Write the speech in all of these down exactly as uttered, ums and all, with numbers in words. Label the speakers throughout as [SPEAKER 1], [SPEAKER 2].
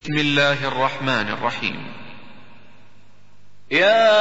[SPEAKER 1] بسم الله الرحمن الرحيم.
[SPEAKER 2] يا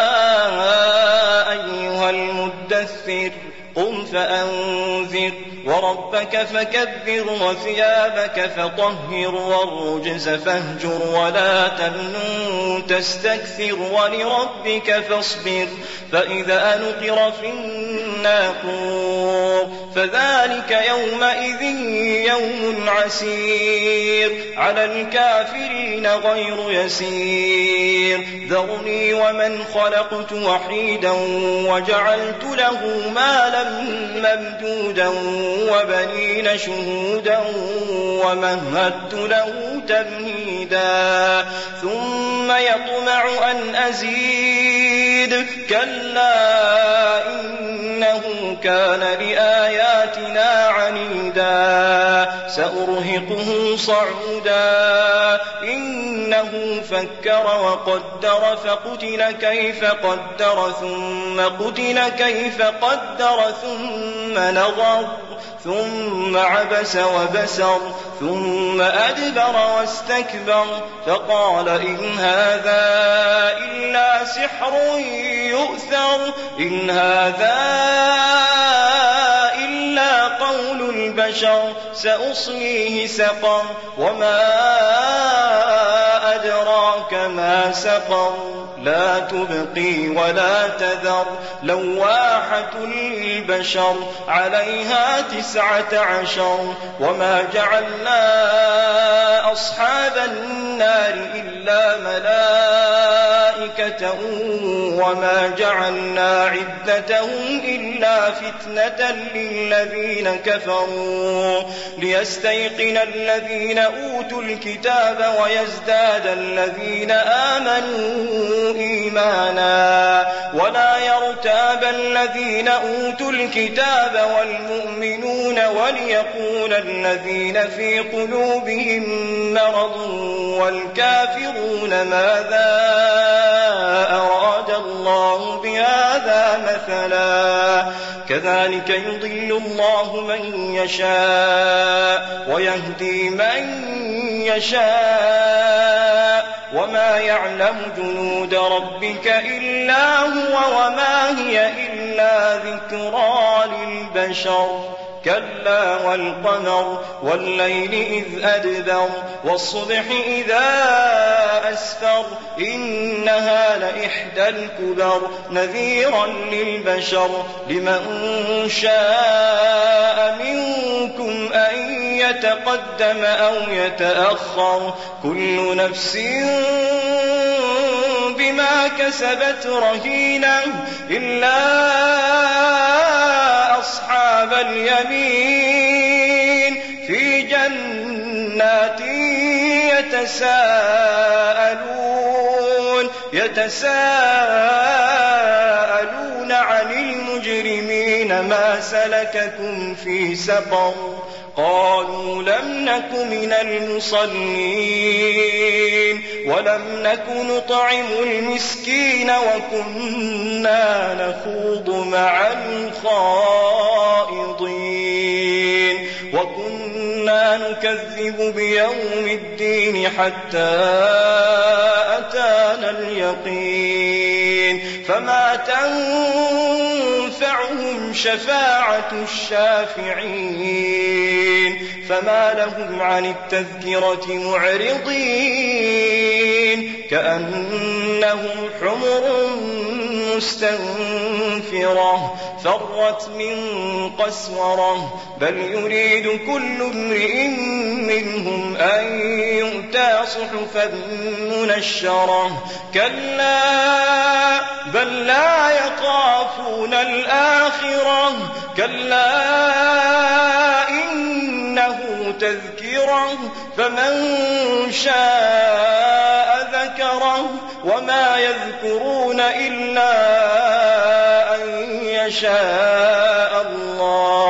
[SPEAKER 2] أيها المدثر قم فأنذر وربك فكبر وثيابك فطهر والرجز فاهجر ولا تمنن تستكثر ولربك فاصبر فإذا نقر في الناقور فذلك يومئذ يوم عسير على الكافرين غير يسير ذرني ومن خلقت وحيدا وجعلت له مالا ممدودا وبنين شهودا ومهدت له تمهيدا ثم يطمع أن أزيد كلا إنه كان لآياتنا عنيدا سأرهقه صعودا إنه فكر وقدر فقتل كيف قدر ثم قتل كيف قدر ثم نظر ثم عبس وبسر ثم أدبر واستكبر فقال إن هذا إلا سحر يؤثر إن هذا إلا قول البشر سأصليه سقر وما أدراك ما سقر لا تبقي ولا تذر لواحة للبشر عليها تسعة عشر وما جعلنا أصحاب النار إلا ملائكة وما جعلنا عدتهم إلا فتنة للذين كفروا ليستيقن الذين أوتوا الكتاب ويزداد الذين آمنوا إيمانا ولا يرتاب الذين أوتوا الكتاب والمؤمنون وليقول الذين في قلوبهم مرض والكافرون ماذا أراد الله بهذا مثلا كذلك يضل الله من يشاء ويهدي من يشاء وما يعلم جنود ربك إلا هو وما هي إلا ذكرى للبشر كلا والقمر والليل إذ أدبر والصبح إذا أسفر إنها لإحدى الكبر نذيرا للبشر لمن شاء منكم أن يتقدم أو يتأخر كل نفس بما كسبت رهينة إلا أصحاب اليمين في جنات يتساءلون يتساءلون عن المجرمين ما سلككم في سقر قالوا لم نك من المصلين ولم نك نطعم المسكين وكنا نخوض مع الخائضين وكنا نكذب بيوم الدين حتى أتانا اليقين فما تنفعهم شفاعة الشافعين فما لهم عن التذكرة معرضين كأنهم حمر مستنفرة فرت من قسورة بل يريد كل امرئ منهم أن يؤتى صحفا منشرة كلا بل لا يخافون الآخرة كلا إنه تذكرة فمن شاء ذكره وما يذكرون إلا أن يشاء الله